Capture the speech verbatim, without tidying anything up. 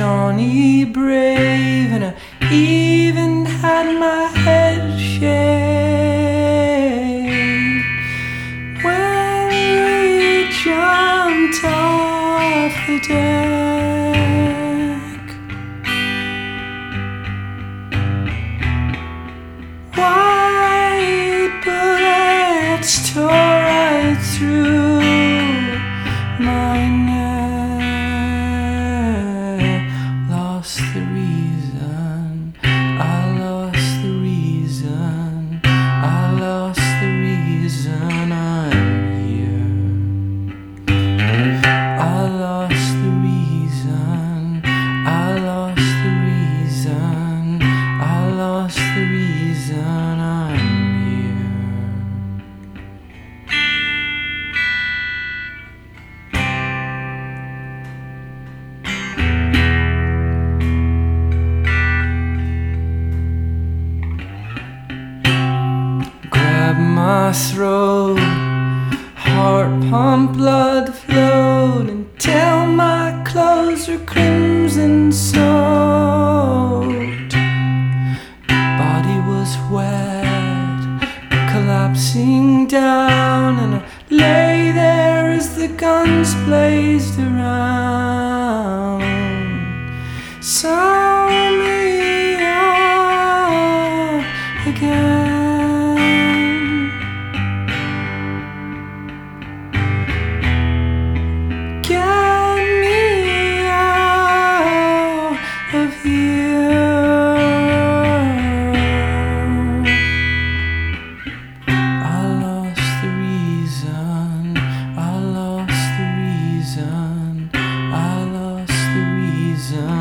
Shawnee brave, and I even had my head shaved when we jumped off the deck. White bullets tore right through my neck. Lost the reason, I lost the reason, I lost the reason I'm here. I lost the reason, I lost the reason, I lost the reason I'm here. Grab my throat, heart pump, blood flowed until my clothes were crimson soaked. Body was wet, collapsing down, and I lay there as the guns blazed around. Saw me off again. Get me out of here. I lost the reason, I lost the reason, I lost the reason